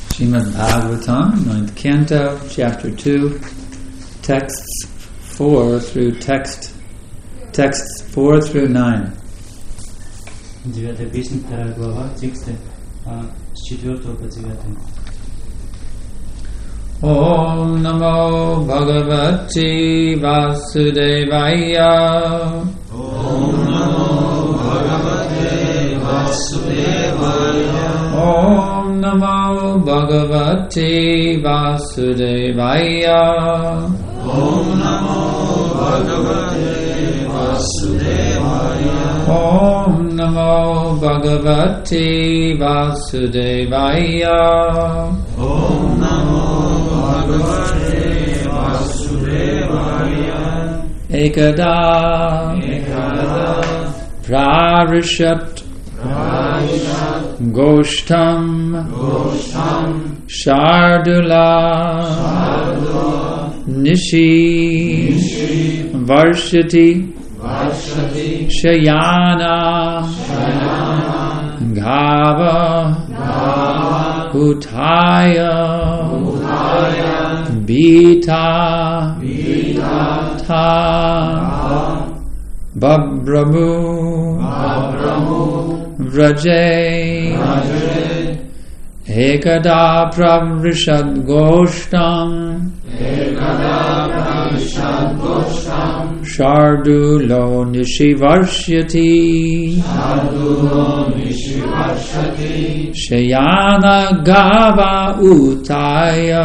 Srimad Bhagavatam, 9th Canto, Chapter 2, texts 4 through 9. 9-я песня, 2 глава, тексты с 4 по 9. Om Namo Bhagavate Vasudevaya. Om Namo Bhagavate Vasudevaya. Om Namo Bhagavate Vasudevaya. Om Namo Bhagavate Vasudevaya. Om Namo Bhagavate Vasudevaya. Om Namo Bhagavate Vasudevaya. Ekada Prarishat Goshtam Shardula Nishi Varshati Shayana Gava Utaya Bita Ta Babramu Vraje Ekada Pravrishad Goshtam Shardulo Nishivarshyati Shayana Gava Utaya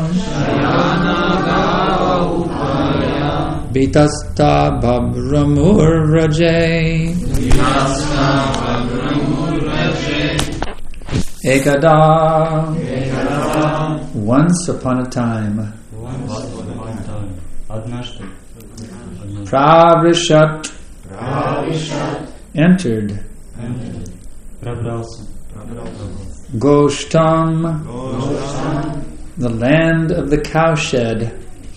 Bitasta Babramur Raje Ekada Once upon a time Pravrishat entered Goshtam the land of the cowshed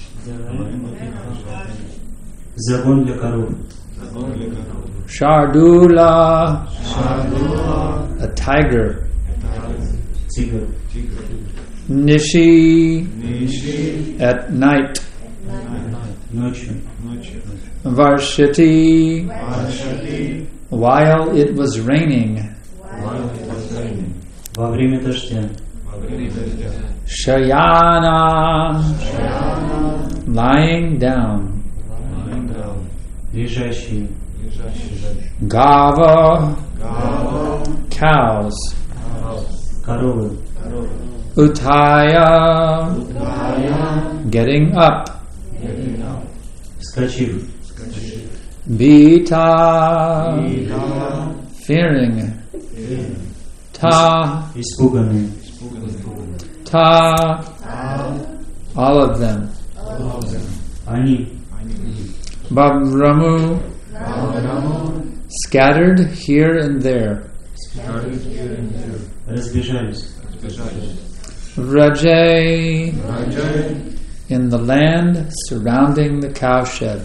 Shardula a tiger Nishi at night Varshati while it was raining Shayana lying down Gava cows Utaya getting up Bita fearing Ta Ta all of them Babramu scattered here and there Rajay in the land surrounding the cowshed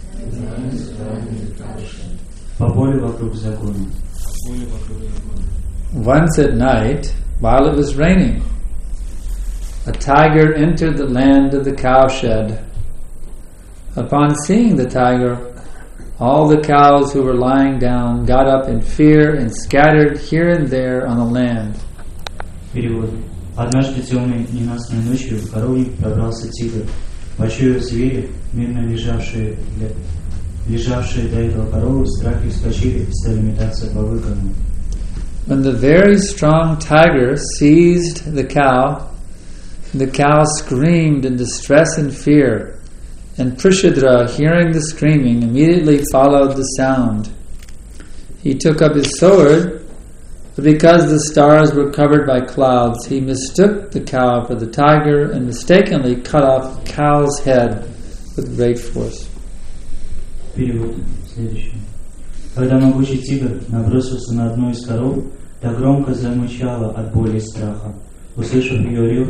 Once at night, while it was raining, a tiger entered the land of the cowshed. Upon seeing the tiger, all the cows who were lying down got up in fear and scattered here and there on the land. Однажды темной ненастной ночью в коровник пробрался тигр. Почуяв звери, мирно лежавшие до этого коровы, в страхе вскочили и стали метаться по выгону. When the very strong tiger seized the cow screamed in distress and fear, and Prishadra, hearing the screaming, immediately followed the sound. He took up his sword, but because the stars were covered by clouds, he mistook the cow for the tiger and mistakenly cut off the cow's head with great force. Перевод следующий. Когда могучий тигр набросился на одну из коров, так громко замычала от боли и страха. Услышав ее рев,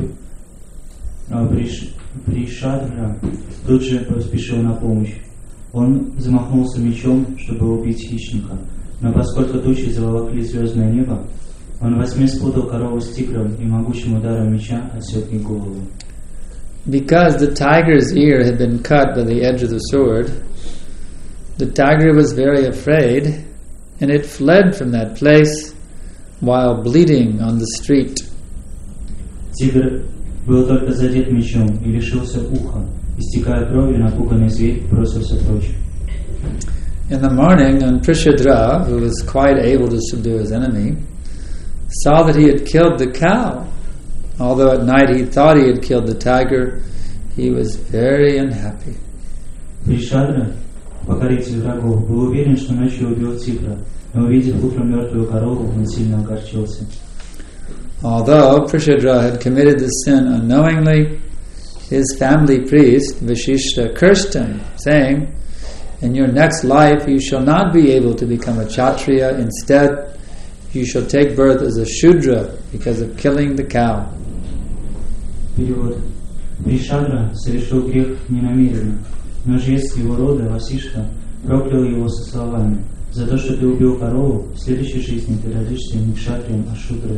Пришадра тут же поспешил на помощь. Он замахнулся мечом, чтобы убить хищника, но поскольку тучи заволокли звездное небо, Он возьми спутал корову с тигром и могучим ударом меча отсек ей голову. Because the tiger's ear had been cut by the edge of the sword, the tiger was very afraid, and it fled from that place while bleeding on the street. Тигр был только задет мечом и лишился уха. Истекая кровью, напуганный зверь бросился прочь. In the morning, when Prishadra, who was quite able to subdue his enemy, saw that he had killed the cow, although at night he thought he had killed the tiger, he was very unhappy. Пришадра, покоритель врагов, был уверен, что ночью убил тигра, но увидев утром мертвую корову, он сильно огорчился. Although Prishadra had committed the sin unknowingly, his family priest, Vashishta, cursed him, saying, "In your next life you shall not be able to become a Kshatriya. Instead, you shall take birth as a Shudra because of killing the cow." Перевод. Пришадра совершил грех ненамеренно, но жрец его рода, Васишта, проклял его со словами: «За то, что ты убил корову, в следующей жизни ты родишься не кшатрием, а шудрой».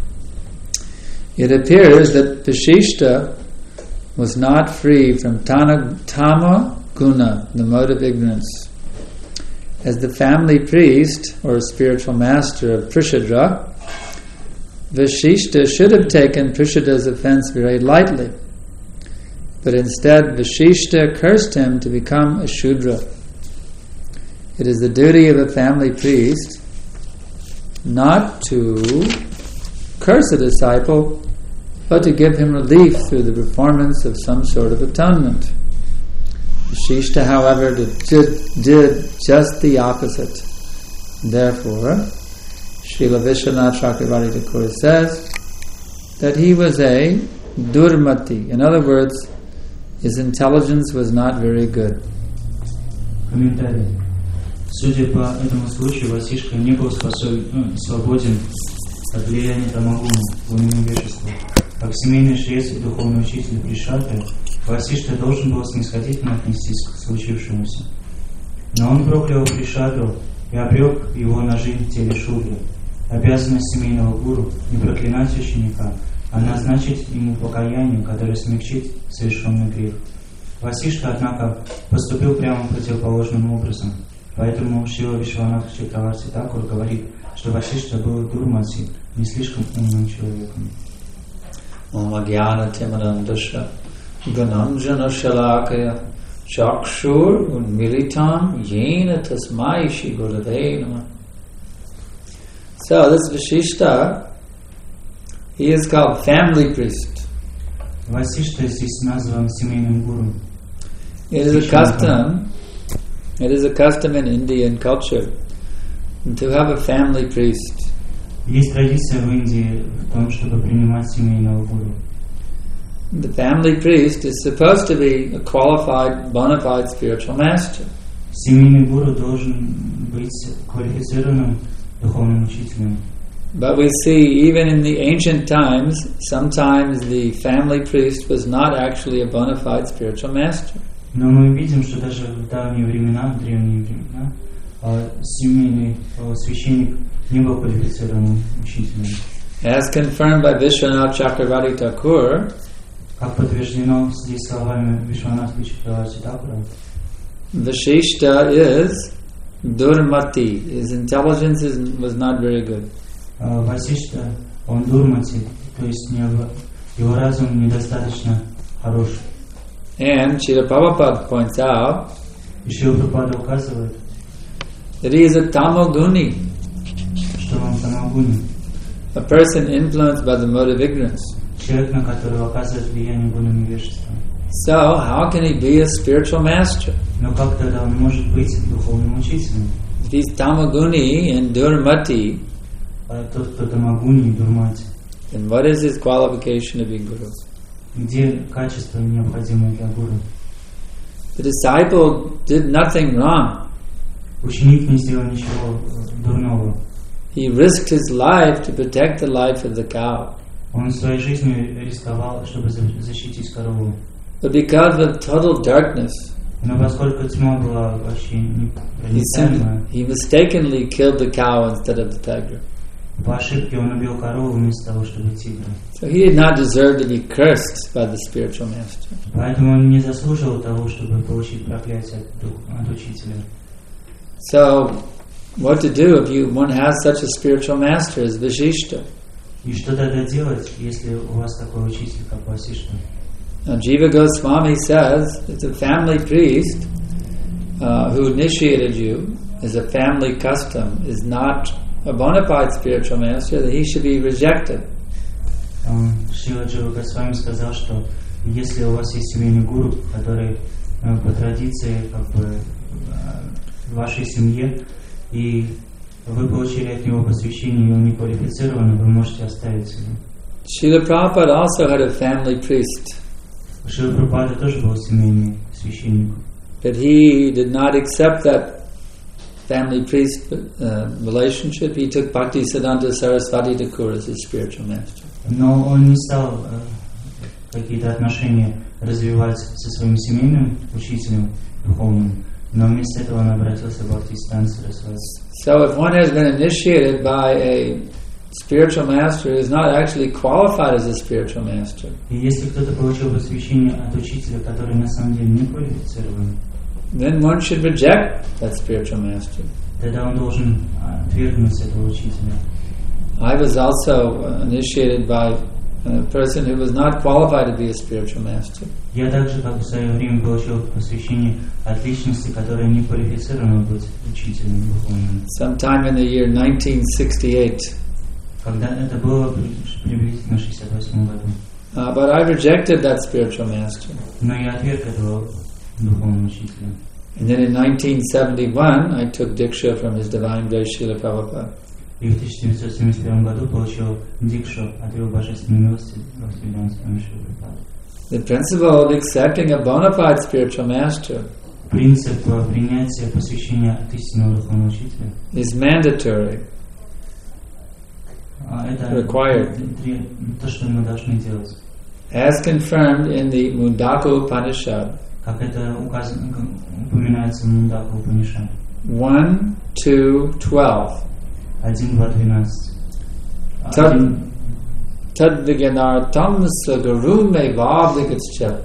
It appears that Vashishta was not free from tama guna, the mode of ignorance. As the family priest or spiritual master of Prishadra, Vashishta should have taken Prishada's offense very lightly, but instead Vashishta cursed him to become a Shudra. It is the duty of a family priest not to curse a disciple, but to give him relief through the performance of some sort of atonement. Vashishta, however, did just the opposite. Therefore, Srila Vishwanath Chakravarti Thakur says that he was a durmati. In other words, his intelligence was not very good. Комментарий. Судя по этому случаю, Васишка не был свободен от влияния тамагуна, лунного невежества. Как семейный жрец и духовный учитель Пришадры, Васишта должен был снисходительно отнестись к случившемуся. Но он проклял Пришадру и обрек его на жизнь в теле Шудры. Обязанность семейного гуру не проклинать ученика, а назначить ему покаяние, которое смягчит совершенный грех. Васишта, однако, поступил прямо противоположным образом. Поэтому Шрила Вишванатха Чакраварти Тхакур говорит, что Васишта был дурмати, не слишком умным человеком. Om Agyana Timanam Dasha Gananjana Shalakaya Chakshur Unmilitam Yena Tasmai Shri Gurave Namah. So this Vashishta, he is called family priest. Васишта здесь назван семейным гуру. It is a custom in Indian culture to have a family priest. Есть традиция в Индии в том, чтобы принимать семейного гуру. The family priest is supposed to be a qualified, bona fide spiritual master. Семейный гуру должен быть квалифицированным духовным учителем. But we see even in the ancient times, sometimes the family priest was not actually a bona fide spiritual master. Но мы видим, что даже в древние времена, семейный священник не был квалифицированным учителем. As confirmed by Vishwanath Chakravarti Thakur, как подтверждено здесь словами Вишванатха Чакраварти Thakura, Vashishta is durmati. His intelligence was not very good. Васишта, он дурмати, то есть его разум недостаточно хорош. And Srila Prabhupada points out И Шрила Прабхупада указывает, that he is a tamoguni, что он тамагуни, a person influenced by the mode of ignorance. человек, на которого оказывает влияние гуна невежества. So, how can he be a spiritual master? Но как тогда он может быть духовным учителем? If he's tamoguni and durmati, Тот, кто тамагуни и дурмати, then what is his qualification to be guru? где качества необходимые для гуру? The disciple did nothing wrong. Ученик не сделал ничего дурного. He risked his life to protect the life of the cow. Он своей жизнью рисковал, чтобы защитить корову. But because of total darkness, Но поскольку тьма была вообще непроницаемая, he mistakenly killed the cow instead of the tiger. По ошибке он убил корову вместо того, чтобы тигра. So he did not deserve to be cursed by the spiritual master. Поэтому он не заслужил того, чтобы получить проклятие от учителя. So, what to do if one has such a spiritual master as Vashishta? И что тогда делать, если у вас такой учитель, как Васишта? Now, Jiva Goswami says it's a family priest who initiated you as a family custom is not a bona fide spiritual master, that he should be rejected. Шрила Джива Госвами сказал, что если у вас есть семейный гуру, который по традиции как бы в вашей семье, и вы получили от него посвящение, и он не квалифицирован, вы можете оставить его. Srila Prabhupada also had a family priest. Шрила Прабхупада тоже был семейный священник. But he did not accept that family priest relationship. He took Bhaktisiddhanta Saraswati Thakur as his spiritual master. Но он не стал какие-то отношения развивать со своим семейным учителем духовным, но вместо этого он обратился к Бхактисиданта Сарасвати. So if one has been initiated by a spiritual master who is not actually qualified as a spiritual master, и если кто-то получил посвящение от учителя, который на самом деле не квалифицирован, then one should reject that spiritual master. Тогда он должен отвергнуть этого учителя. I was also initiated by a person who was not qualified to be a spiritual master. Я также, как в свое время, получил посвящение от личности, которая не квалифицирована быть учителем духовным. Sometime in the year 1968. Когда это было приблизительно в 68 году. But I rejected that spiritual master. Но я отверг этого духовного учителя. And then in 1971, I took Diksha from His Divine Grace Srila Prabhupada. И в 1971 году получил дикшу от его божественной милости Бхактивиданта Свами Шрила Прабхупады. The principle of accepting a bona fide spiritual master Принцип принятия посвящения от истинного духовного учителя is mandatory, это required, то, что мы должны делать. as confirmed in the Mundaka Upanishad. Как это упоминается в Мундака Упанишад. 1, 2, 12. 1, 2, 12. Tad vigyanartam sagaru me vabhagatscha.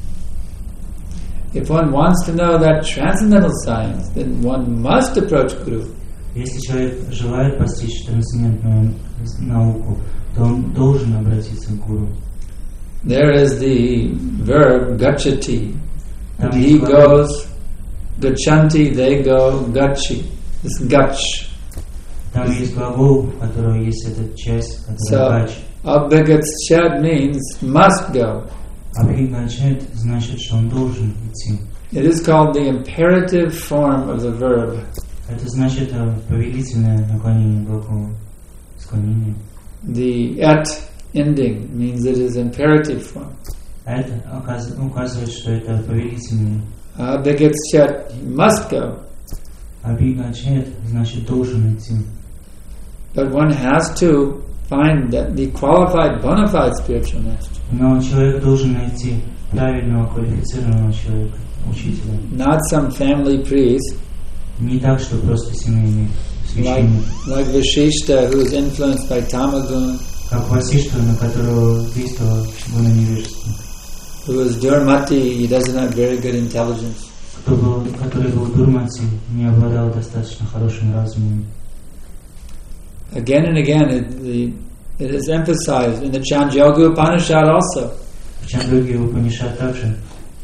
If one wants to know that transcendental science, then one must approach Guru. Если человек желает постичь трансцендентную науку, то он должен обратиться к гуру. There is the verb gacchati. He goes, gachanti, they go, gachi. It's gach. Там есть глагол, у которого есть эта часть, которая гач. Abhigachat means must go. Abhigachat значит, что он должен идти. It is called the imperative form of the verb. Это значит повелительное наклонение глагола, склонение. The et ending means it is imperative form. Это указывает, что это повелительное. Abhigachat must go. Abhigachat значит должен идти. But one has to find that the qualified, bona fide spiritual master. Но человек должен найти правильного, квалифицированного человека, учителя. Not some family priest. Не так, что просто семейный священник. Like Vashishta, who is influenced by Tamaguna. Как Васишта, на которого действовало гуна невежества. Who is Durmati, he doesn't have very good intelligence. Который был Дурмати, не обладал достаточно хорошим разумом. Again and again, it is emphasized in the Chandogya Upanishad also. В Chandogya Upanishad также.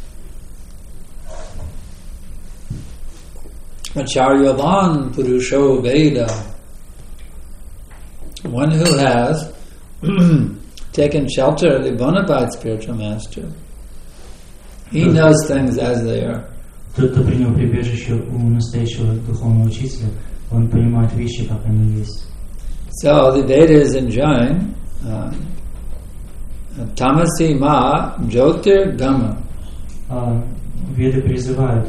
Acharyavan Purusho Veda. One who has taken shelter of the bona fide spiritual master. He knows things as they are. Тот, кто принял прибежище у настоящего духовного учителя, он понимает вещи, как они есть. So the Vedas enjoin tamasi ma jyotir gama. Веды призывают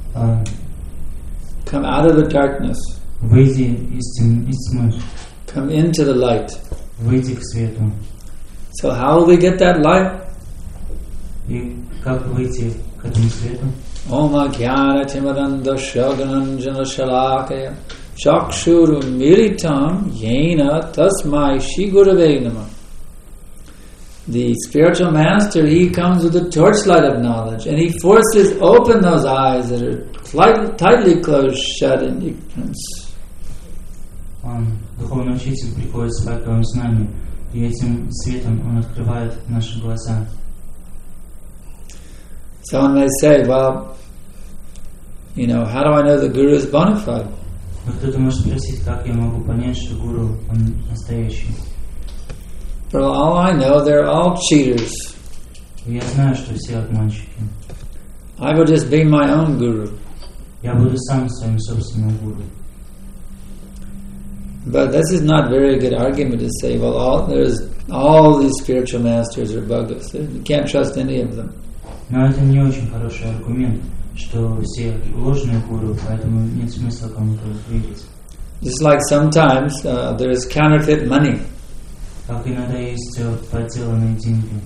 come out of the darkness. Выйди из тьмы. Come into the light. Выйди к свету. So how will we get that light? И как выйти к этому свету? Om Jnana Timiranda Shogananjana Shalakaya chakshuru miritam yena tasmai shri gurave namah. The spiritual master, he comes with the torchlight of knowledge and he forces open those eyes that are tightly closed shut in ignorance. Духовный учитель приходит с факелом знания, и этим светом он открывает наши глаза. Someone may say, well, how do I know the Guru is bona fide? Кто-то может спросить, как я могу понять, что Гуру, он настоящий? For all I know, they're all cheaters. Я знаю, что все обманщики. I will just be my own Guru. Я буду сам своим собственным Гуру. But this is not very good argument to say, well, all these spiritual masters are bogus. You can't trust any of them. Но это не очень хороший аргумент, что все ложные гуру, поэтому нет смысла кому-то верить. Just like sometimes there is counterfeit money. Как иногда есть подделанные деньги.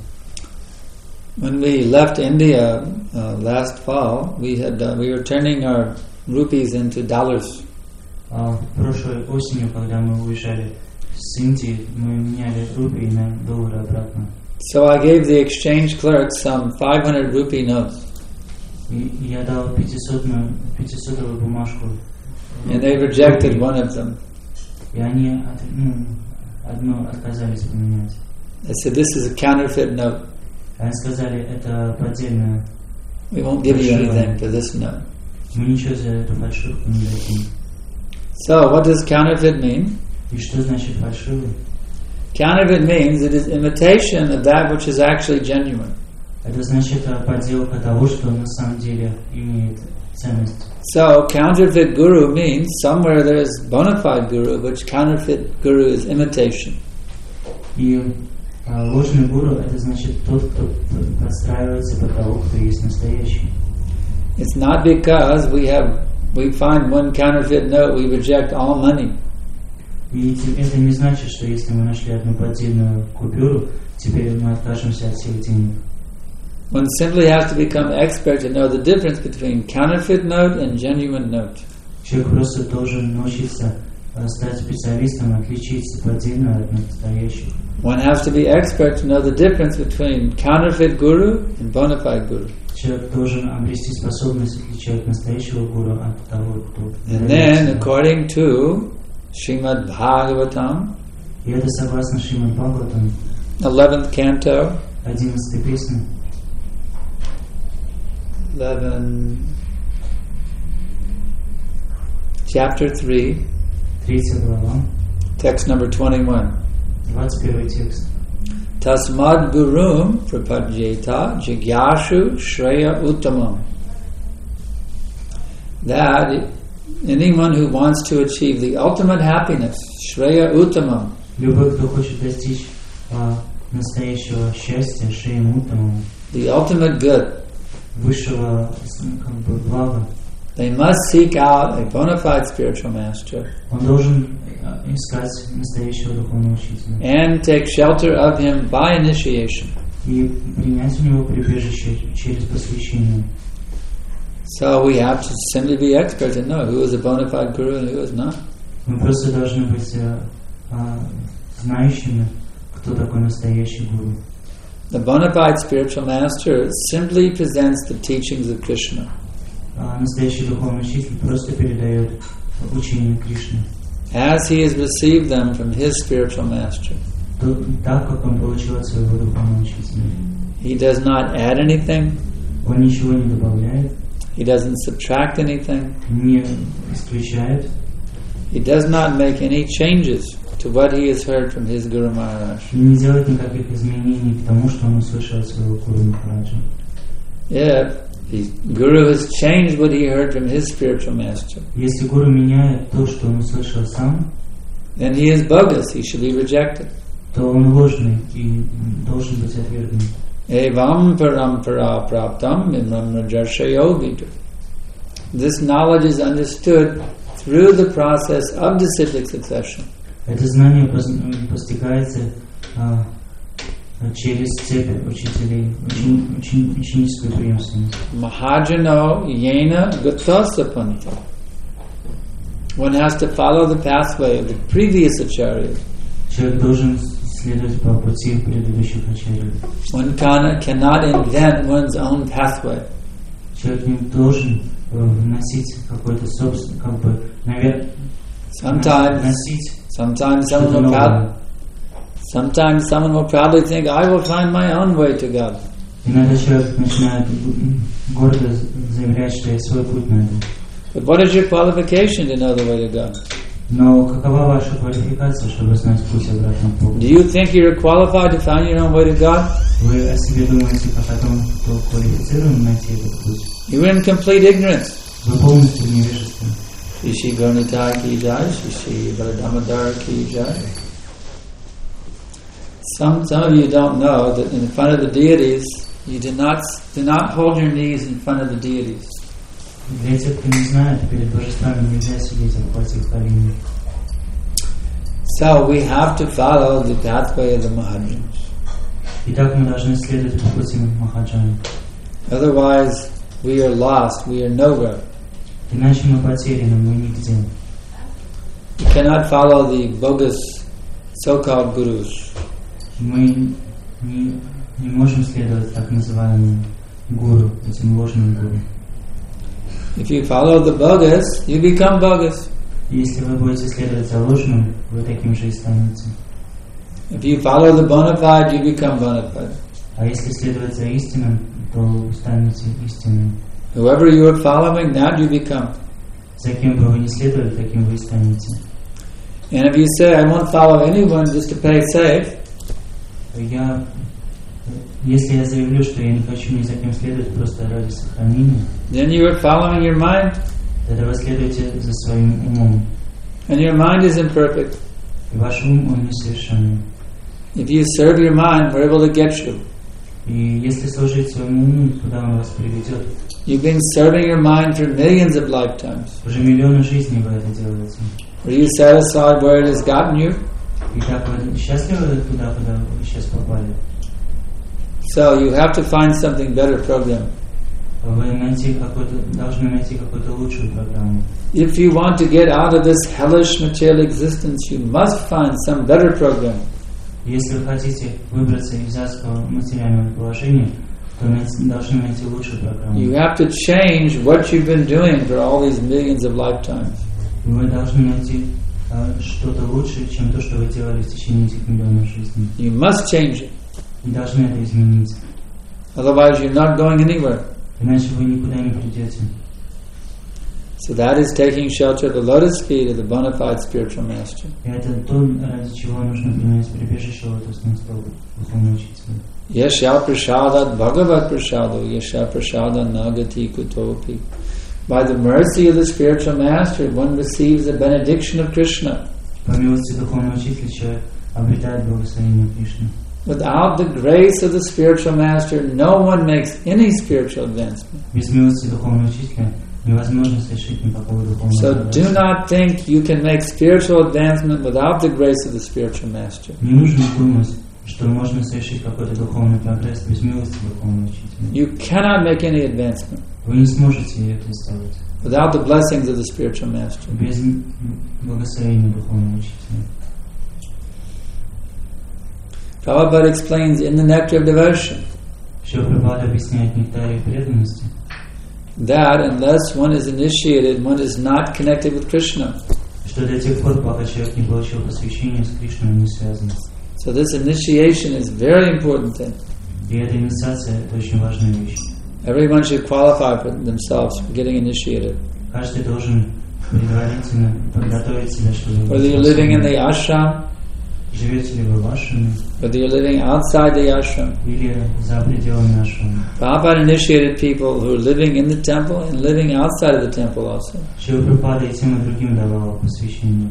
When we left India last fall, we were turning our rupees into dollars. Прошлой осенью, когда мы уезжали с Индии, мы меняли рупии на доллары обратно. So I gave the exchange clerk some 500 rupee notes. И я дал 500-ую бумажку. And they rejected one of them. И они одну отказались поменять. They said, this is a counterfeit note. Они сказали, это поддельная. We won't give you anything for this note. Мы ничего за эту фальшивку не дадим. So, what does counterfeit mean? И что значит фальшивый? Counterfeit means it is imitation of that which is actually genuine. Это значит подделка того, что на самом деле имеет ценность. So, counterfeit guru means somewhere there is bona fide guru, which counterfeit guru is imitation. И ложный гуру — это значит тот, кто подстраивается под того, кто есть настоящий. It's not because we find one counterfeit note, we reject all money. И это не значит, что если мы нашли одну поддельную купюру, теперь мы откажемся от всех денег. One simply has to become expert to know the difference between counterfeit note and genuine note. Человек просто должен научиться стать специалистом, отличить поддельную от настоящих. One has to be expert to know the difference between counterfeit guru and bona fide guru. Человек должен обрести способность отличать настоящего гуру от того, кто... And then, according to Srimad Bhagavatam, и это согласно Шримад Бхагаватам, 11th canto, 11 песня, 11, chapter 3, 3 глава, text number 21. 21 текст. Tasmad gurum prapadyeta jigyashu shreya uttamam. That anyone who wants to achieve the ultimate happiness, shreya uttamam. Любой, кто хочет достичь настоящего счастья, шрея уттамам, the ultimate good, высшего блага, they must seek out a bona fide spiritual master. Он должен искать настоящего духовного учителя. And take shelter of him by initiation. И принять у него прибежище через посвящение. So we have to simply be experts and know who is a bona fide guru and who is not. Мы просто должны быть знающими, кто такой настоящий гуру. The bona fide spiritual master simply presents the teachings of Krishna. Настоящий духовный учитель просто передает учение Кришны. As he has received them from his spiritual master. Так, как он получил от своего духовного учителя. He does not add anything. Он ничего не добавляет. He doesn't subtract anything. Не исключает. He does not make any changes to what he has heard from his Guru Maharaj. Не делает никаких изменений к тому, что он услышал от своего Гуру Махараджа. If the Guru has changed what he heard from his spiritual master, если Гуру меняет то, что он услышал сам, then he is bogus, he should be rejected. То он ложный и должен быть отвергнут. Evam parampara praptam imram rajarshayo vidu. This knowledge is understood through the process of disciplic succession. Это знание постигается через цепь учителей, ученическую преемственность. Mahajano yena gatasa panta. One has to follow the pathway of the previous acharyas. Человек должен следовать по пути предыдущих ачарьев. One cannot invent one's own pathway. Человек не должен вносить какой-то собственный, как бы, Sometimes someone will proudly think, I will find my own way to God. Иногда человек начинает гордо заявлять, что есть свой путь на это. But what is your qualification to know the way to God? Но какова ваша квалификация, чтобы знать путь обратно к Богу? Do you think you're qualified to find your own way to God? Вы о себе думаете как о том, кто квалифицирован найти этот путь? You're in complete ignorance. Вы полностью в невежестве. Shri Gaurnitai ki jai, Shri Baladamadar ki jai. Some of you don't know that in front of the deities, you do not hold your knees in front of the deities. Для тех, кто не знает, перед божествами нельзя сидеть в обхвате их колени. So we have to follow the pathway of the Mahajans. Итак, мы должны следовать по пути Махаджана. Otherwise, we are lost. We are nowhere. Иначе мы потеряны, мы нигде. You cannot follow the bogus so-called gurus. Мы не можем следовать так называемым гуру, этим ложным гуру. If you follow the bogus, you become bogus. Если вы будете следовать за ложным, вы таким же и станете. If you follow the bona fide, you become bona fide. А если следовать за истинным, то вы станете истинным. Whoever you are following, that you become. За кем бы вы не следовали, таким вы и станете. And if you say, I won't follow anyone just to play safe, если я заявлю, что я не хочу ни за кем следовать просто ради сохранения, then you are following your mind, тогда вы следуете за своим умом. and your mind is imperfect. И ваш ум, он несовершенный. If you serve your mind, where will it get you? И если служить своему уму, куда он вас приведет? You've been serving your mind for millions of lifetimes. Уже миллионы жизней вы это делаете. Are you satisfied where it has gotten you? И так вы счастливы туда, куда вы сейчас попали? So you have to find something better program. Вы должны найти какую-то лучшую программу. If you want to get out of this hellish material existence, you must find some better program. Если вы хотите выбраться из адского материального положения, то должны найти лучшую программу. You have to change what you've been doing for all these millions of lifetimes. Вы должны найти что-то лучшее, чем то, что вы делали в течение этих миллионов жизней. You must change it. И должны это изменить. Otherwise, you're not going anywhere. Иначе вы никуда не придете. So that is taking shelter of the lotus feet of the bona fide spiritual master. И это то, ради чего нужно принять прибежище лотосных стоп духовного учителя. Yasha prasadat bhagavat prasado, yasha prasada nagati kutopi. By the mercy of the spiritual master, one receives the benediction of Krishna. По милости духовного учителя человек обретает благословение Кришны. Without the grace of the spiritual master, no one makes any spiritual advancement. Без милости духовного учителя невозможно совершить никакого духовного So do not think you can make spiritual advancement without the grace of the spiritual master. Не нужно думать, что можно совершить какой-то духовный прогресс без милости духовного учителя. You cannot make any advancement Вы не сможете это сделать without the blessings of the spiritual master. без благословения духовного учителя. Prabhupada explains in the Nectar of Devotion Прабхупада объясняет в нектаре преданности, that unless one is initiated, one is not connected with Krishna. что до тех пор, пока человек не получил посвящение, с Кришной он не связан. So this initiation is very important thing. И эта инициация – это очень важная вещь. Everyone should qualify for themselves for getting initiated. Каждый должен предварительно подготовить себя, чтобы... Whether you're living in the ashram, живете ли вы в ашраме, whether you're living outside the ashram. или за пределами ашрама. Prabhupada initiated people who are living in the temple and living outside of the temple also. Шрила Прабхупада и тем и другим давала посвящение.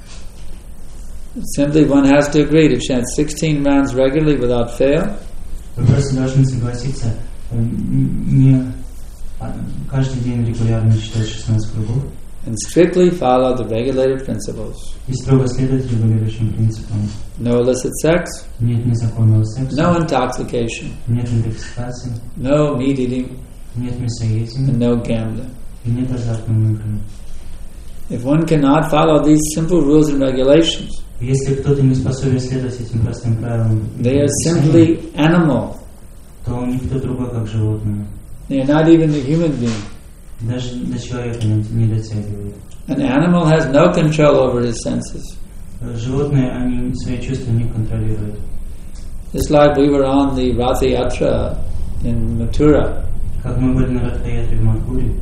Simply one has to agree to chant 16 rounds regularly without fail. Вы просто должны согласиться не каждый день регулярно читать 16 кругов. And strictly follow the regulated principles. И строго следовать регулирующим принципам. No illicit sex. Нет незаконного секса. No intoxication. Нет интоксикации. No meat eating. Нет мясоедения. And no gambling. И нет азартных игр. If one cannot follow these simple rules and regulations, Если кто-то не способен следовать этим простым правилам, they are simply animal. то он никто другой, как животное. They are not even the human being. Даже до человека не дотягивает. An animal has no control over his senses. Животные, они свои чувства не контролируют. Just like we were on the Ratha Yatra in Mathura, Как мы были на Ратха-ятре в Мадхуре,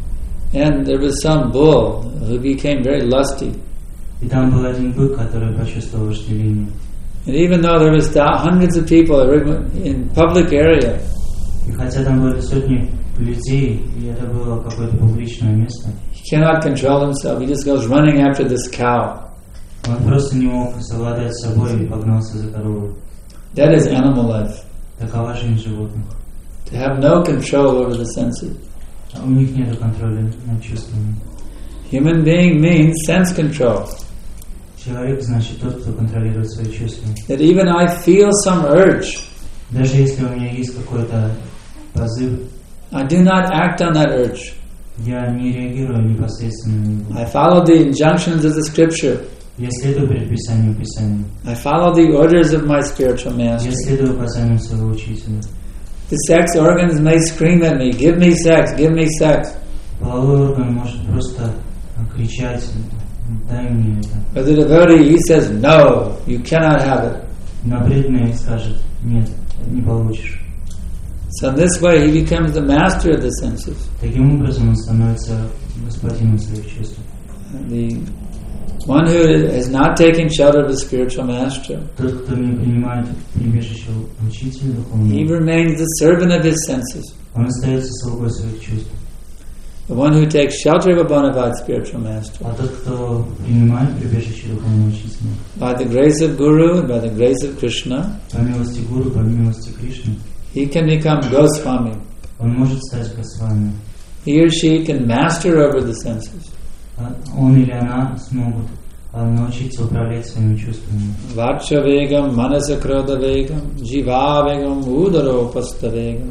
and there was some bull who became very lusty. и там был один бык, который почувствовал вожделение. And even though there was hundreds of people in public area, И хотя там были сотни людей, и это было какое-то публичное место, he cannot control himself. He just goes running after this cow. он просто не мог совладать с собой и погнался за коровой. That is animal life. Такова жизнь животных. To have no control over the senses. А у них нет контроля над чувствами. Human being means sense control. Человек, значит, тот, кто контролирует свои чувства. That even I feel some urge, Даже если у меня есть какой-то позыв, I do not act on that urge. я не реагирую непосредственно на него. I follow the injunctions of the scripture. Я следую предписанию Писания. I follow the orders of my spiritual master. Я следую указаниям своего учителя. The sex organs may scream at me, give me sex, give me sex. Половой орган может просто кричать, дай мне это. But the devotee, he says, no, you cannot have it. Но преданный скажет, нет, не получишь. So in this way, he becomes the master of the senses. Таким образом он становится господином своих чувств. The one who has not taken shelter of the spiritual master, Тот, кто не принимает прибежище учителя he духовного, remains the servant of his senses. он остается слугой своих чувств. The one who takes shelter of a bona fide spiritual master, А тот, кто принимает прибежище духовного учителя, by the grace of Guru and by the grace of Krishna, по милости Гуру, по милости Кришны, he can become Goswami. он может стать Госвами. He or she can master over the senses. Он или она смогут научиться управлять своими чувствами. Vacha vegam, manasa krodha vegam, jiva vegam, udaro pasta vegam,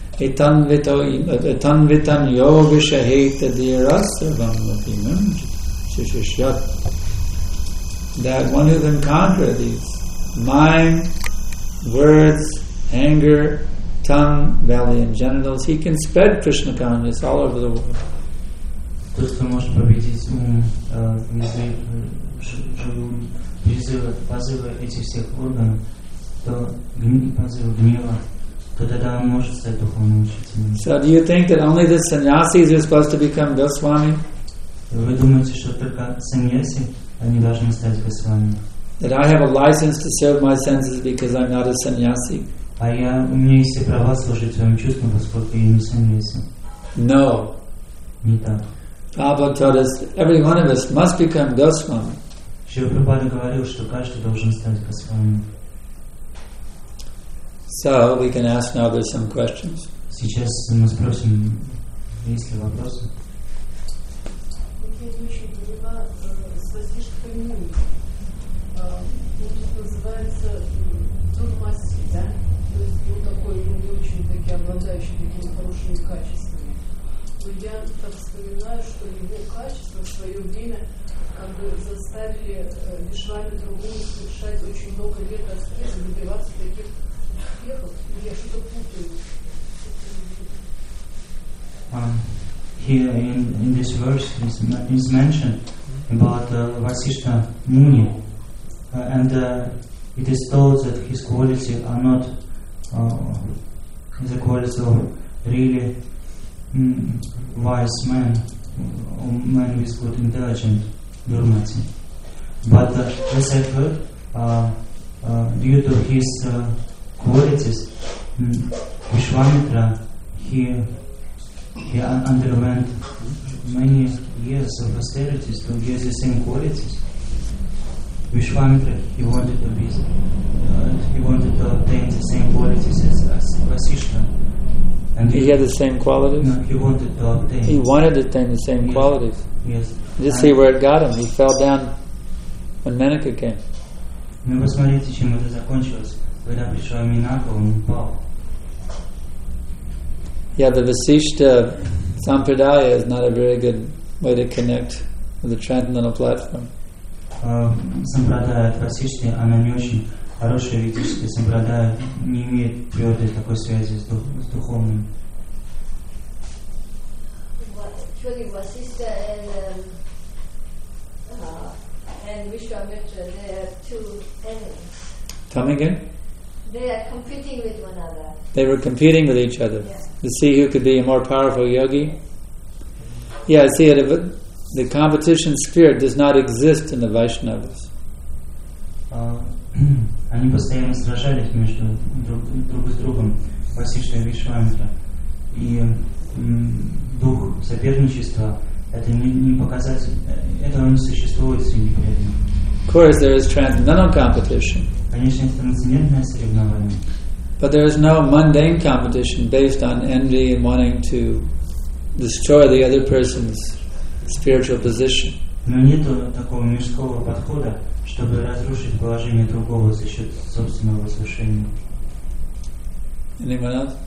etanvitan yogisha heta dirasravam vimam shishishyat. That one who can conquer these mind, words, anger, tongue, belly, and genitals, he can spread Krishna consciousness all over the world. Тот, кто может победить ум, позывы этих всех органов, то позывы гнева, то тогда он может стать духовным учителем. So do you think that only the sannyasis are supposed to become Goswami? Вы думаете, что только саньяси, они должны стать Госвами? That I have a license to serve my senses because I'm not a sannyasi? У меня есть все права служить своим чувствам, поскольку я не саньяси. No. Не так. Prabhupada told us every one of us must become Goswami. Шрила Прабхупада говорил, что каждый должен стать Госвами. So we can ask now. There's some questions. Сейчас мы спросим, есть ли вопросы. Я не очень поняла с Васишкой Муни. Тут называется Дурмаси, да? То есть он такой, не очень таки обладающий такими хорошими качествами. Но я так вспоминаю, что его качества в свое время как бы заставили Вишвамитру Муни совершать очень много лет аскезы, добиваться таких успехов. Я что-то путаю. Here in this verse is mentioned about Vasishta Muni, and it is told that his qualities are not the qualities of really wise man, or man with good intelligence, Durmati. But as I heard, due to his qualities, Vishwamitra, he underwent many years of austerities to get the same qualities. Vishwamitra, he wanted to obtain the same qualities as Vasishta. And He had the same qualities? No, he wanted to obtain. He wanted to attain the same qualities. Yes. Just see where it got him. He fell down when Menaka came. Ну, посмотрите, чем это закончилось. Когда пришла Минака, он упал. Yeah, the Vasishta Sampradaya is not a very good way to connect of the transcendental platform. Сампрадая от Васишти, она не очень хорошая ведическая сампрадая, не имеет твердой такой связи с духовным. Actually, Vasistha and Vishwamitra, they are two enemies. Come again? They are competing with one another. They were competing with each other to see who could be a more powerful yogi. Yeah, see, the competition spirit does not exist in the Vaishnavas. Они постоянно сражались между друг с другом, Васиштха и Вишвамитра. И дух соперничества, это не показатель, этого не существует среди преданных. Of course, there is transcendental competition. Конечно, это трансцендентное соревнование. But there is no mundane competition based on envy and wanting to destroy the other person's spiritual position. Но нет такого мирского подхода, чтобы разрушить положение другого за счет собственного возвышения. Anyone else?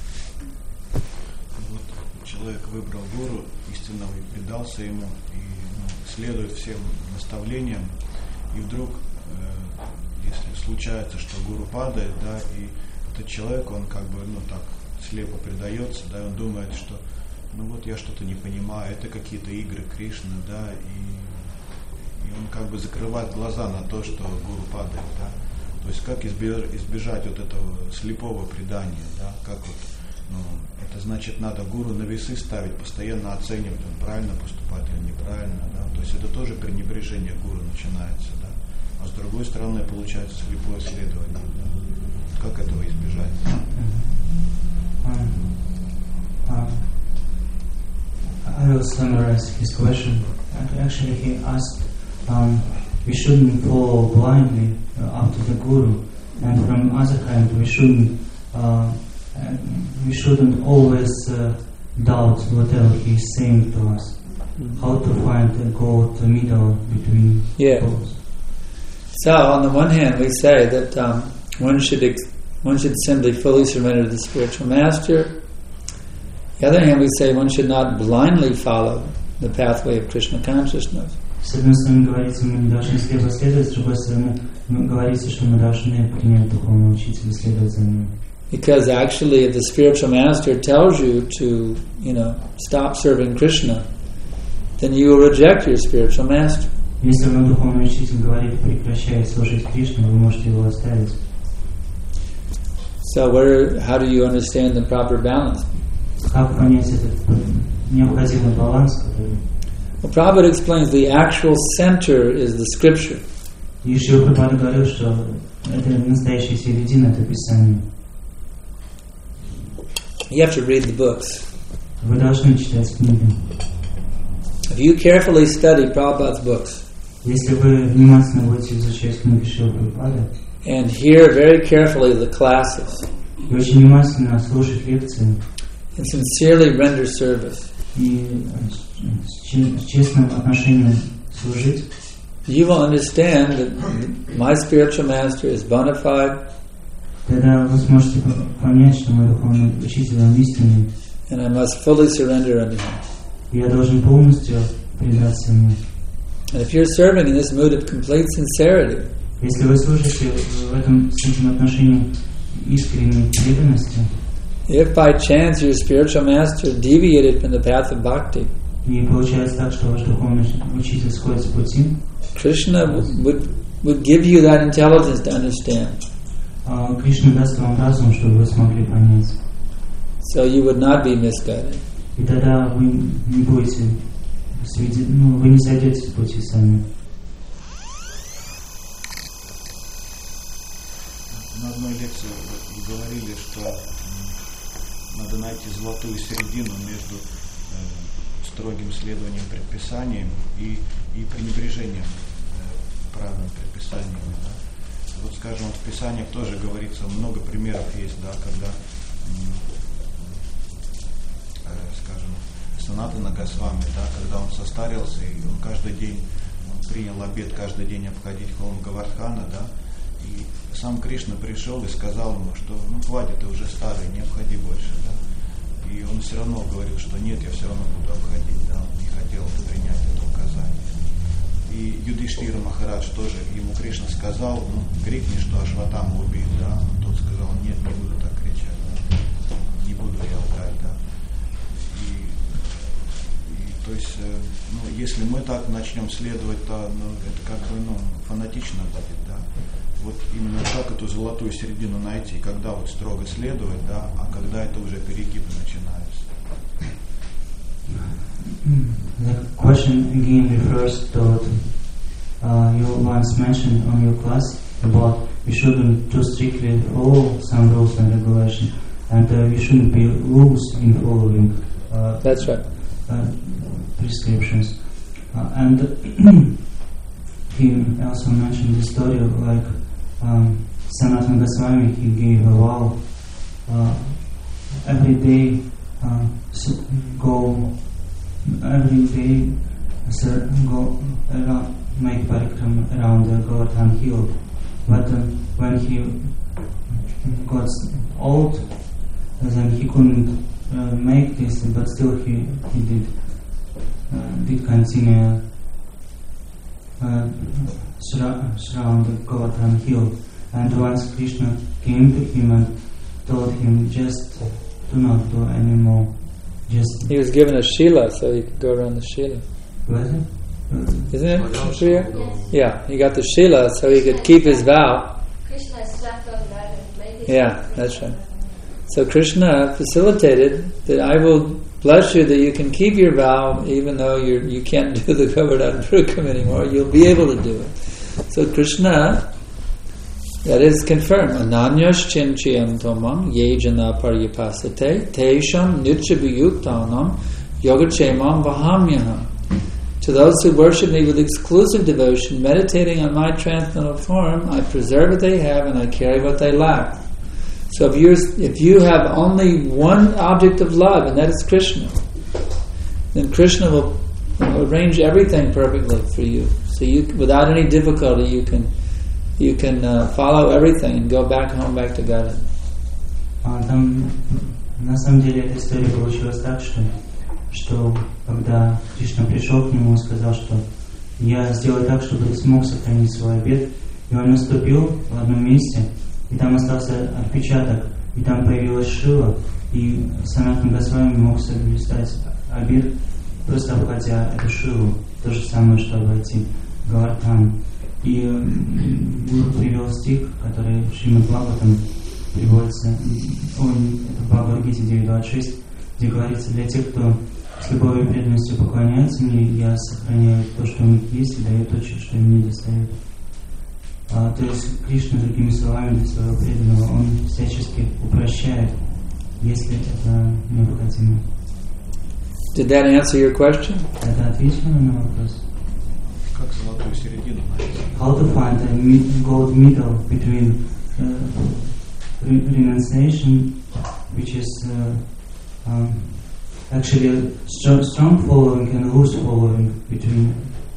Вот человек выбрал гуру истинного и предался ему, и следует всем наставлениям, и вдруг, если случается, что гуру падает, да, и этот человек, он как бы, так слепо предается, да, и он думает, что, я что-то не понимаю, это какие-то игры Кришны, да, и он как бы закрывает глаза на то, что гуру падает, да. То есть как избежать вот этого слепого предания, да, как это значит, надо гуру на весы ставить, постоянно оценивать, он правильно поступает или неправильно, да. То есть это тоже пренебрежение гуру начинается, да. А с другой стороны, получается слепое следование, да. Как этого избежать? I will summarize his question. Actually, he asked, we shouldn't follow blindly after the guru, and from the other hand, we shouldn't always doubt whatever he is saying to us. How to find and go to the middle between both. So, on the one hand, we say that one should simply fully surrender to the spiritual master. On the other hand, we say one should not blindly follow the pathway of Krishna consciousness. С одной стороны, говорится, мы не должны слепо следовать, с другой стороны, говорится, что мы должны принять духовного учителя и следовать за ним. Because actually, if the spiritual master tells you to, stop serving Krishna, then you will reject your spiritual master. Если вам духовный учитель говорит, прекращай служить Кришне, вы можете его оставить. So, how do you understand the proper balance? Как понять этот необходимый баланс, который... Well, Prabhupada explains the actual center is the scripture. Еще Прабхупада говорил, что это настоящая середина, это Писание. You have to read the books. Вы должны читать книги. If you carefully study Prabhupada's books, если вы внимательно будете изучать книги Шрилы Прабхупады, and hear very carefully the classes, и очень внимательно слушать лекции, and sincerely render service, и с честным отношением служить, you will understand that my spiritual master is bona fide, тогда вы сможете понять, что мой духовный учитель он истинный, and I must fully surrender unto him. Я должен полностью предаться ему. And if you're serving in this mood of complete sincerity, если вы служите в этом с этим отношением искренней преданности, if by chance your spiritual master deviated from the path of bhakti, и получается так, что ваш духовный учитель сходит с пути, Krishna would give you that intelligence to understand. Кришна даст вам разум, чтобы вы смогли понять. So you would not be misguided. И тогда вы не будете вы не сойдете с пути сами. На одной лекции вы говорили, что надо найти золотую середину между строгим следованием предписаниям и пренебрежением правилам предписаниям. Да? Вот, скажем, в Писаниях тоже говорится, много примеров есть, да, когда, скажем, Санатана Госвами, да, когда он состарился, и он каждый день принял обет каждый день обходить холм Гавардхана, да, и сам Кришна пришел и сказал ему, что хватит, ты уже старый, не обходи больше, да. И он все равно говорил, что нет, я все равно буду обходить, да, он не хотел принять это указание. И Юдиштхира Махарадж тоже, ему Кришна сказал, крикни, что Ашватама убит, да, тот сказал, нет, не буду так кричать, да, не буду я лгать, да. И то есть, если мы так начнем следовать, то это как бы, фанатично будет, да. Вот именно так эту золотую середину найти, когда вот строго следовать, да, а когда это уже перегибы начинаются. The question again refers to what you once mentioned on your class about we shouldn't too strictly follow some rules and regulations, and we shouldn't be loose in following That's right. Prescriptions. And he also mentioned the story of like Sanatana Goswami. He gave a vow every day go around, make parikram around the Govardhan hill. But when he got old, then he couldn't make this, but still he did continue surround the Govardhan hill. And once Krishna came to him and told him, just do not do anymore. He was given a Shila, so he could go around the Shila. Isn't it clear? Yeah, he got the Shila, so he could keep his vow. Krishna slapped on that and made his Yeah, that's right. So Krishna facilitated that I will bless you that you can keep your vow even though you can't do the Govardhan Parikram anymore. You'll be able to do it. So Krishna, that is confirmed. Ananyas chinchiyam tomam yejana paryapasate tesham nityabhuyuktanam yogachemam vahamyaham. To those who worship me with exclusive devotion, meditating on my transcendental form, I preserve what they have and I carry what they lack. So if you have only one object of love, and that is Krishna, then Krishna will arrange everything perfectly for you. So you, without any difficulty, you can follow everything and go back home, back to Godhead. Там на самом деле эта история получилась так, что когда Кришна пришел к нему, он сказал, что я сделаю так, чтобы ты смог сохранить свой обет, и он наступил в одном месте, и там остался отпечаток, и там появилась Шила, и Санатана Госвами мог соблюстать обет, просто обходя эту Шилу, то же самое, что обойти Говардхан. И Гуру привел стих, который в Шримад Бхагаватам приводится, это в Бхагавад-гите 9.26, где говорится, для тех, кто с любовью и преданностью поклоняется мне, я сохраняю то, что у них есть, и даю то, что им не достает. То есть Кришна, другими словами, для своего преданного, он всячески упрощает, если это необходимо. Did that answer your question? Это ответило на вопрос? Как золотую середину найти? How to find a gold middle between renunciation, which is actually a strong following and a loose following between.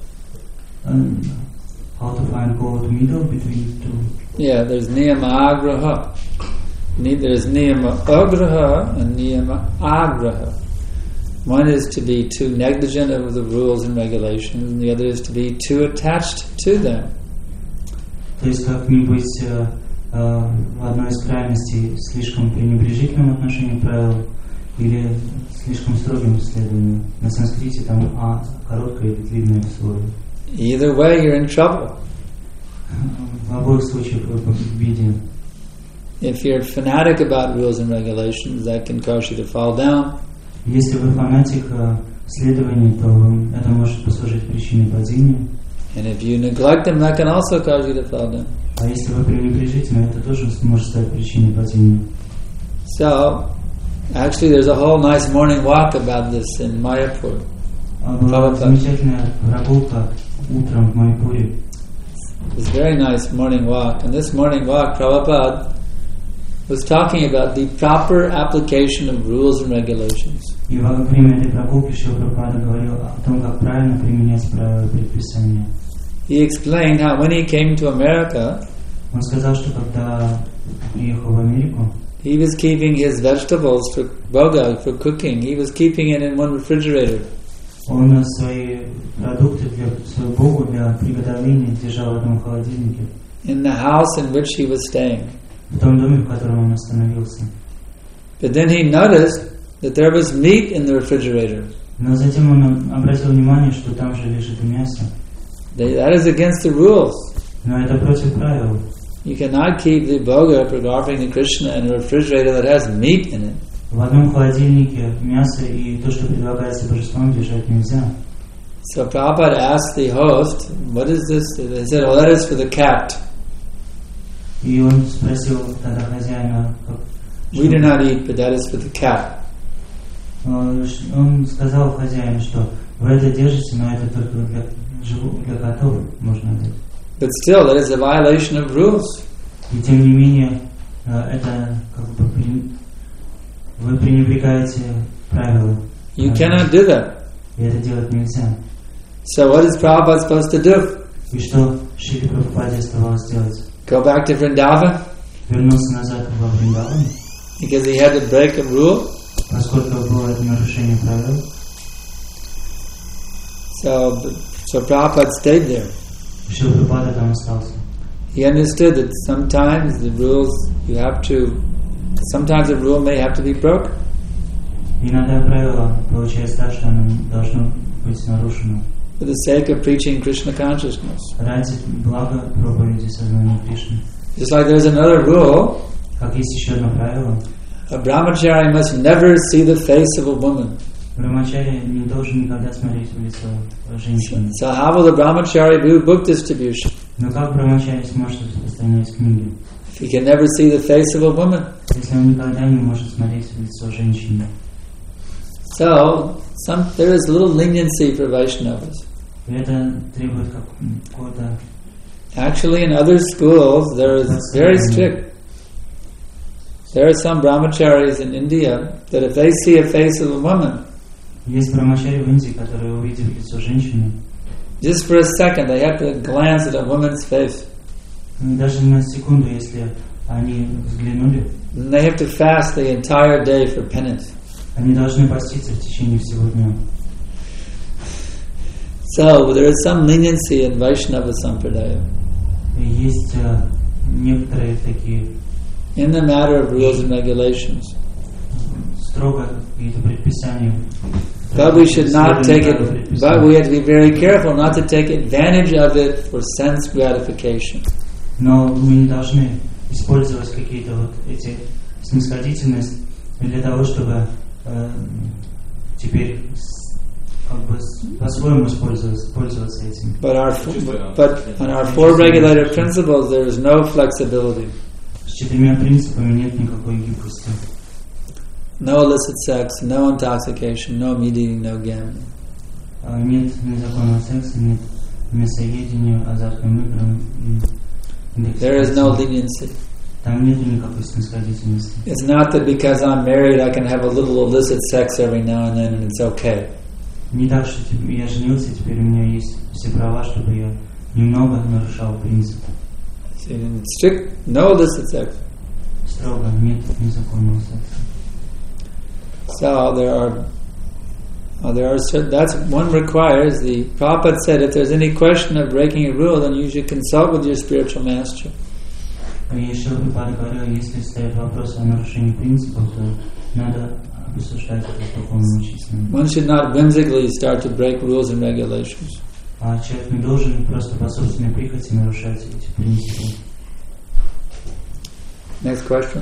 How to find gold middle between two? Yeah, there's niyama agraha. There's niyama agraha and niyama agraha. One is to be too negligent of the rules and regulations, and the other is to be too attached to them. То есть как не быть в одной из крайностей слишком пренебрежительным отношением к правилам или слишком строгим исследованием. На санскрите там короткое и длинное слово. Either way, you're in trouble. В обоих случаях вы в беде. If you're a fanatic about rules and regulations, that can cause you to fall down. Если вы фанатик исследований, то это может послужить причиной падения. And if you neglect them, that can also cause you to fall down. А если вы пренебрежительны, это тоже может стать причиной падения. So, actually, there's a whole nice morning walk about this in Mayapur. Была замечательная прогулка утром в Майяпуре. It was a very nice morning walk. And this morning walk, Prabhupada was talking about the proper application of rules and regulations. И во время этой прогулки Шрила Прабхупада говорил о том, как правильно применять правила и предписания. He explained how when he came to America, Он сказал, что когда приехал в Америку, he was keeping his vegetables for bhoga, for cooking. He was keeping it in one refrigerator. Он свои продукты для своего Богу, для приготовления держал в одном холодильнике. In the house in which he was staying. В том доме, в котором он остановился. But then he noticed that there was meat in the refrigerator. Но затем он обратил внимание, что там же лежит мясо. That is against the rules. Но это против правил. You cannot keep the bhoga for offering to Krishna in a refrigerator that has meat in it. В одном холодильнике мясо и то, что предлагается божествам, держать нельзя. So Prabhupada asked the host, "What is this?" They said, "Oh, that is for the cat." И он спросил тогда хозяина, We do not eat, but that is for the cat. Он сказал хозяину, что вы это держите, но это только для котов можно дать. But still, that is a violation of rules. И тем не менее, это как бы вы пренебрегаете правила. You cannot do that. И это делать нельзя. So what is Prabhupada supposed to do? И что Шрила Прабхупаде оставалось делать? Go back to Vrindavan? Вернуться назад во Вриндаван? Because he had to break a rule? Поскольку было это нарушение правил. So Prabhupada stayed there. Шрила Прабхупада там остался. He understood that sometimes the rules sometimes the rule may have to be broken. Иногда правило получается так, что оно должно быть нарушено. For the sake of preaching Krishna consciousness. Ради блага проповеди сознания Кришны. Just like there's another rule. Как есть еще одно правило. A brahmachari must never see the face of a woman. Брахмачари не должен никогда смотреть в лицо женщины. So how will the brahmachari do book distribution? Но как брахмачари сможет распространять книги? If he can never see the face of a woman. Если он никогда не может смотреть в лицо женщины. So there is a little leniency for Vaishnavas. Это требует какого-то. Actually, in other schools, there is very strict. There are some brahmacharis in India that if they see a face of a woman, Есть брахмачари в Индии, которые, увидев лицо женщины, just for a second, they have to glance at a woman's face. Даже на секунду, если они взглянули, They have to fast the entire day for penance. Они должны поститься в течение всего дня. So there is some leniency in Vaishnava Sampradaya. Есть некоторые такие. In the matter of rules and regulations. Строго какие-то предписания. But we should not take it. But we have to be very careful not to take advantage of it for sense gratification. Но мы не должны использовать какие-то вот эти снисходительность для того, чтобы теперь как бы по-своему пользоваться этим. But on our four regulated principles, there is no flexibility. С четырьмя принципами нет никакой гибкости. No illicit sex, no intoxication, no meat eating, no gambling. Нет незаконного секса, нет мясоедения, азартным играм. There is no leniency. Там нет никакой снисходительности. It's not that because I'm married I can have a little illicit sex every now and then and it's okay. Не так, что я женился, теперь у меня есть все права, чтобы я немного нарушал принцип. Strict, no illicit sex. Строго, нет незаконного секса. So there are certain, that's one requires. The Prabhupada said if there's any question of breaking a rule, then you should consult with your spiritual master. И Шрила Прабхупада говорил, если стоит вопрос о нарушении принципов, то надо обсуждать это с духовным учителем. One should not whimsically start to break rules and regulations. А человек не должен просто по собственной прихоти нарушать эти принципы. Next question.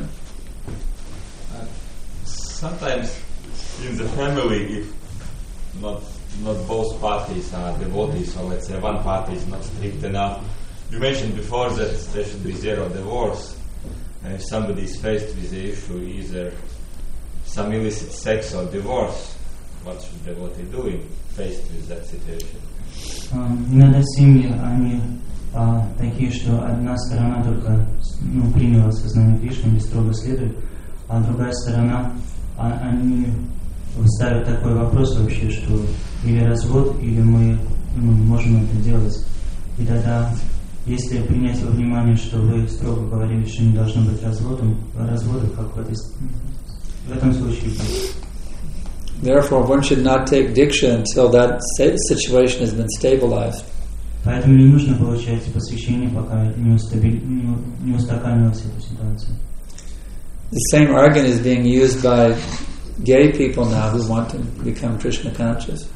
Sometimes in the family, if not both parties are devotees, or let's say one party is not strict enough, you mentioned before that there should be zero divorce. If somebody is faced with the issue either some illicit sex or divorce, what should the devotee do in faced with that situation? Иногда семьи, они такие, что одна сторона только приняла сознание Кришны и строго следует, а другая сторона, они ставят такой вопрос вообще, что или развод, или мы можем это делать. И тогда, если принять во внимание, что вы строго говорили, что не должно быть разводов, как в этом случае. Therefore, one should not take diksha until that situation has been stabilized. Поэтому не нужно получать посвящение, пока не устаканилась эта ситуация. The same argument is being used by gay people now who want to become Krishna conscious.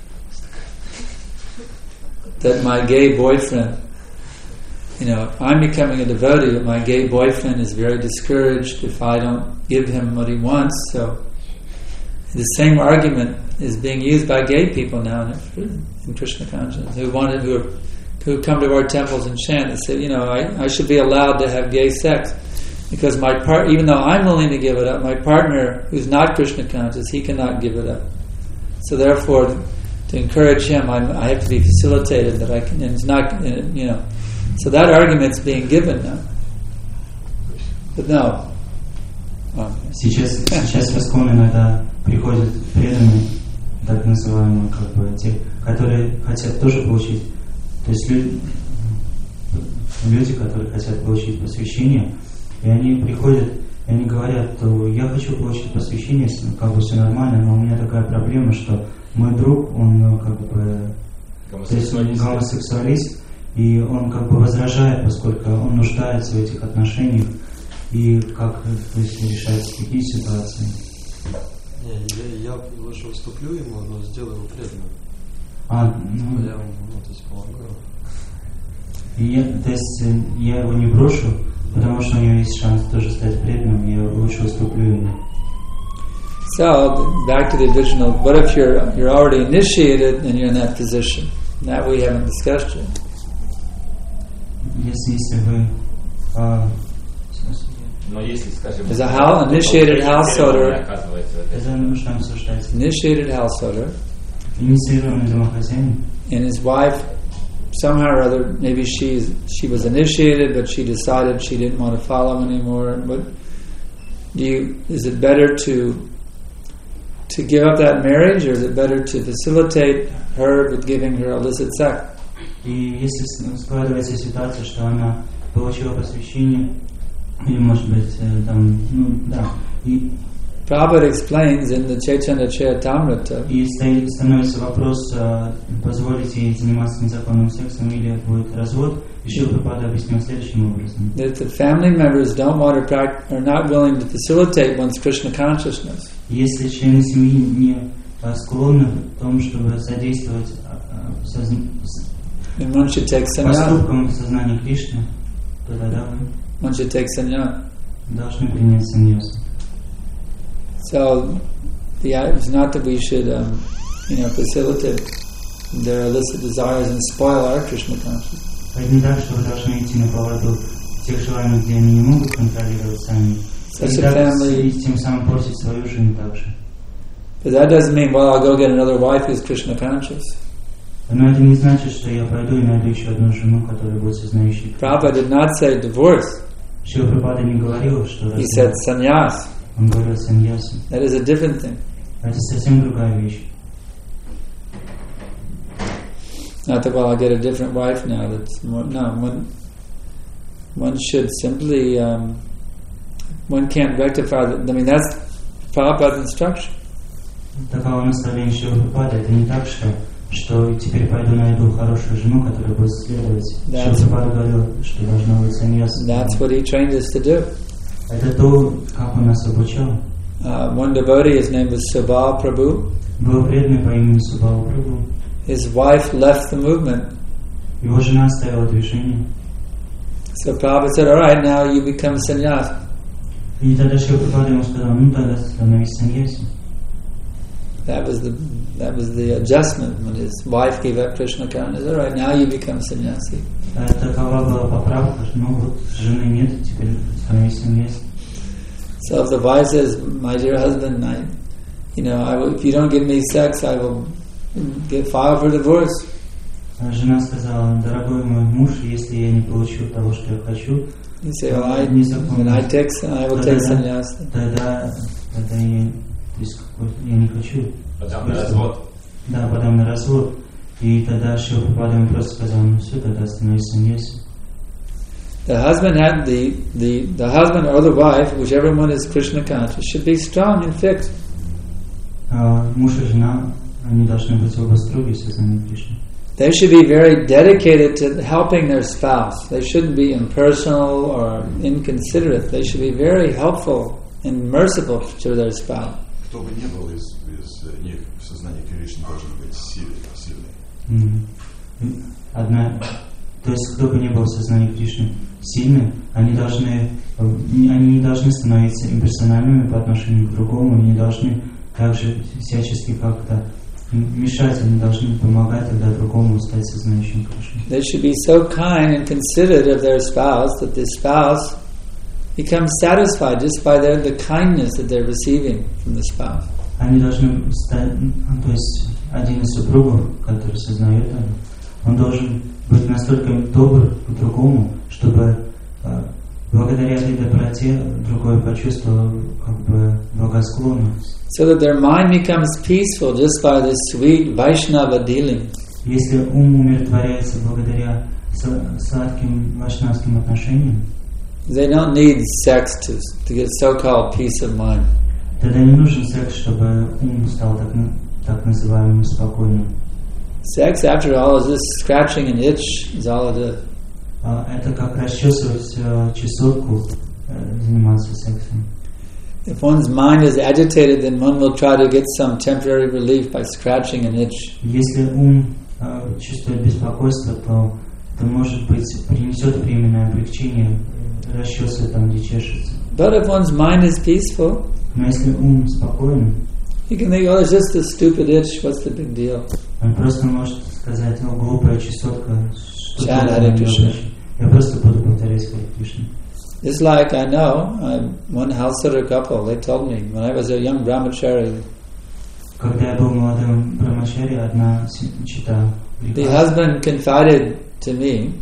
That my gay boyfriend, I'm becoming a devotee, but my gay boyfriend is very discouraged if I don't give him what he wants. So the same argument is being used by gay people now in Krishna consciousness who come to our temples and chant and say, I should be allowed to have gay sex because even though I'm willing to give it up, my partner who's not Krishna conscious, he cannot give it up. So therefore, to encourage him, I have to be facilitated that I can. And it's not, So that argument's being given now. But no. Сейчас в Искон иногда приходят преданные, так называемые, те, которые хотят тоже получить, то есть люди, которые хотят получить посвящение, и они приходят, и они говорят, что я хочу получить посвящение, все нормально, но у меня такая проблема, что мой друг, он гомосексуалист, и он возражает, поскольку он нуждается в этих отношениях, и как решаются такие ситуации. Я лучше уступлю ему, но сделаю его преданным. Я ему помогаю. То есть я его не брошу, потому что у него есть шанс тоже стать преданным, я лучше уступлю ему. So, back to the original, what if you're already initiated and you're in that position? That we haven't discussed yet. Если вы... Но если, скажем... There's a initiated householder. Это нужно обсуждать. Initiated householder. Инициированный домохозяин. And his wife, somehow or other, maybe she was initiated, but she decided she didn't want to follow anymore. But is it better to give up that marriage, or is it better to facilitate her with giving her illicit sex? И если складывается ситуация, что она получила посвящение, или может быть Prabhupada explains in the Chaitanya Charitamrita. И становится вопрос, позволить ей заниматься незаконным сексом или будет развод. Еще Прабхупада объяснил следующим образом. That the family members don't want to are not willing to facilitate one's Krishna consciousness. Если члены семьи не склонны к тому, чтобы содействовать поступкам сознания Кришны, то тогда вы one should take sannyas. Должны принять саньясу. So, it's not that we should, facilitate their illicit desires and spoil our Krishna consciousness. Это не так, что вы должны идти на поводу тех желаний, где они не могут контролировать сами. И тем самым портить свою жизнь также. But that doesn't mean, I'll go get another wife who's Krishna conscious. Но это не значит, что я пойду и найду еще одну жену, которая будет сознающей. Prabhupada did not say divorce. Шрила Прабхупада не говорил, что He said sannyas. Он говорил саньясу. That is a different thing. Это совсем другая вещь. Not that, I'll get a different wife now. That's more, no, one should simply, one can't rectify that. That's Prabhupada's instruction. Таково наставление Шрилы Прабхупады. Это не так, что теперь пойду найду хорошую жену, которая будет следовать. Шрила Прабхупада говорил, что должна быть саньяса. That's what he trained us to do. Это то, как он нас обучал. One devotee, his name was Subal Prabhu. Был преданный по имени Субал Прабhu. His wife left the movement. Его жена оставила движение. So Prabhupada said, all right, now you become sannyas. И тогда Шрила Прабхупада ему сказал, тогда становись саньясом. That was the adjustment when his wife gave up Krishna consciousness. All right, now you become sannyasi. Такова была поправка, жены нет, теперь становись саньясом. So if the wife says, my dear husband, if you don't give me sex, I will file for divorce. Жена сказала, дорогой мой муж, если я не получу того, что я хочу, you say, well, I will take sannyas. Тогда я не хочу. Подам на развод. Да, подам на развод. И тогда Шрила Прабхупада ему просто сказал, все, тогда становись саньясом. The husband or the wife, whichever one is Krishna conscious, should be strong and fixed. Муж и жена, они должны быть оба строгие в сознании Кришны. They should be very dedicated to helping their spouse. They shouldn't be impersonal or inconsiderate. They should be very helpful and merciful to their spouse. Кто бы ни был из них в сознании Кришны должен быть сильный. То есть кто бы ни был в сознании Кришны сильным, они не должны становиться имперсональными по отношению к другому, и не должны также всячески как-то мешать, они должны помогать тогда другому стать сознающим Кришну. They should be so kind and considerate of their spouse that the spouse becomes satisfied just by the kindness that they're receiving from the spouse. Они должны стать, то есть один из супругов, который сознает это, он должен быть настолько добр к другому, чтобы благодаря этой доброте другой почувствовал как бы благосклонность. So that their mind becomes peaceful just by this sweet Vaishnava dealing. Если ум умиротворяется благодаря сладким вайшнавским отношениям, they don't need sex to get so-called peace of mind. Тогда не нужен секс, чтобы ум стал так называемым спокойным. Sex, after all, is just scratching an itch, is all it is. Это как расчесывать чесотку, заниматься сексом. If one's mind is agitated, then one will try to get some temporary relief by scratching an itch. Если ум чувствует беспокойство, то это, может быть, принесет временное облегчение, расчесывая там, где чешется. But if one's mind is peaceful, но если ум спокоен, you can think, oh, it's just a stupid itch, what's the big deal? Он просто может сказать, oh, глупая чесотка, что Харе Кришна. Я просто буду повторять Харе Кришна. It's like I know, one house-sitter couple, they told me, when I was a young brahmachari, когда я был молодым брахмачари, одна чита, the husband confided to me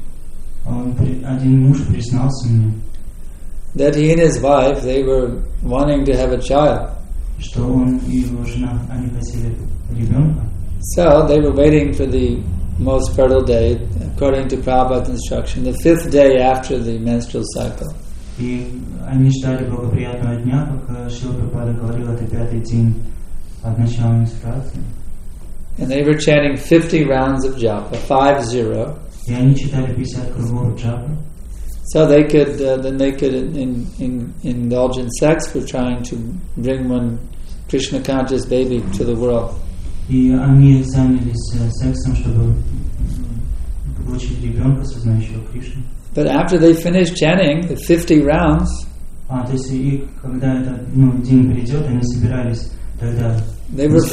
один муж признался мне, that he and his wife, they were wanting to have a child. Что он и его жена, они хотели ребенка. So they were waiting for the most fertile day, according to Prabhupada's instruction, the 5th day after the menstrual cycle. И они ждали благоприятного дня, как Шрила Прабхупада говорил, это 5-й день от начала менструации. And they were chanting 50 rounds of japa, 50. И они читали 50 кругов джапы. So they could, then they could indulge in sex for trying to bring one Krishna conscious baby to the world. И они занялись сексом, чтобы получить ребенка, сознающего Кришну. But after they finished chanting the 50 rounds, то есть и когда этот день придет, они собирались тогда. They were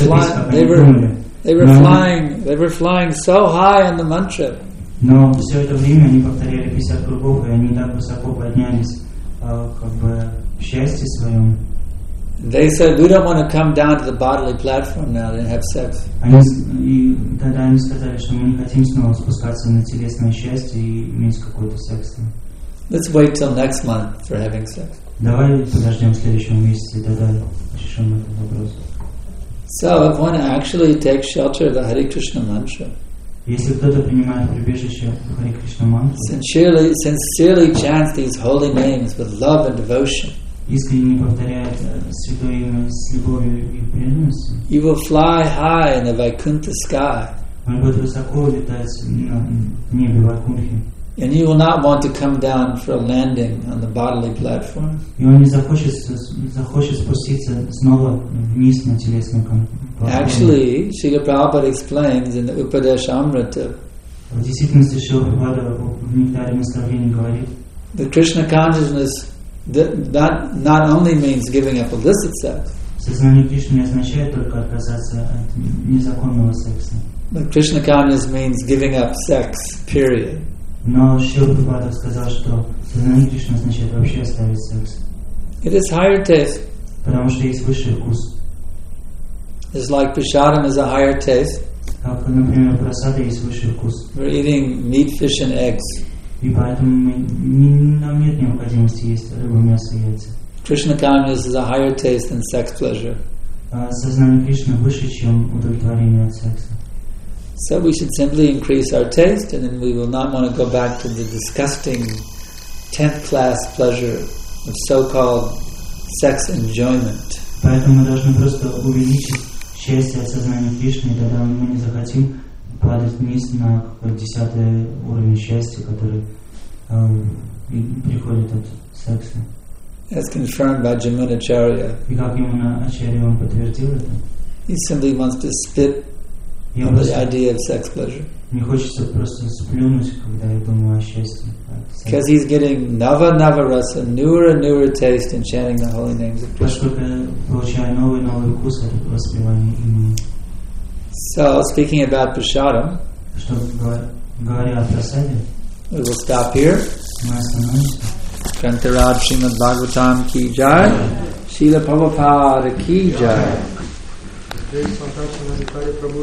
flying so high in the mantra. Но все это время они повторяли 50 кругов, и они так высоко поднялись, как бы в счастье своем. They said, we don't want to come down to the bodily platform now and have sex. И тогда они сказали, что мы не хотим снова спускаться на телесное счастье и иметь какой-то секс. Let's wait till next month for having sex. Давай подождем следующего месяца и тогда решим этот вопрос. So if one actually takes shelter of the Hare Krishna mantra, если кто-то принимает прибежище в Харе Кришна мантру, sincerely chants these holy names with love and devotion, искренне повторяет святое имя с любовью и преданностью, you will fly high in the Vaikuntha sky. Он будет высоко летать на небе Вайкунтхи. And you will not want to come down for a landing on the bodily platform. И он не захочет спуститься снова вниз на телесную платформу. Actually, Srila Prabhupada explains in the Upadesh Amrita, в действительности Шрила Прабхупада в Нектаре наставлений говорит, that Krishna consciousness that not only means giving up illicit sex, сознание Кришны не означает только отказаться от незаконного секса. But Krishna consciousness means giving up sex, period. Но Шрила Прабхупада сказал, что сознание Кришны означает вообще оставить секс. It is higher taste. Потому что есть высший вкус. It's like prasadam is a higher taste. Как, например, прасада есть высший вкус. We're eating meat, fish and eggs. И поэтому нам нет необходимости есть рыбу, мясо и яйца. Krishna consciousness is a higher taste than sex pleasure. Сознание Кришны выше, чем удовлетворение от секса. So we should simply increase our taste, and then we will not want to go back to the disgusting 10th class pleasure of so-called sex enjoyment. Поэтому мы должны просто увеличить счастье от сознания Кришны, и тогда мы не захотим падать вниз на 10-й уровень счастья, который приходит от секса. As confirmed by Jamunacharya. И как Ямуначарья он подтвердил это? He simply wants to spit on the idea of sex pleasure. Мне хочется просто сплюнуть, когда я думаю о счастье. Because he's getting nava rasa, newer and newer taste in chanting the holy names of Krishna. Поскольку я получаю новый вкус от воспевания имени. So, speaking about prasadam, Что говоря о прасаде, we will stop here. мы остановимся. Grantaraj Srimad Bhagavatam ki jai, Srila Prabhupada ki jai.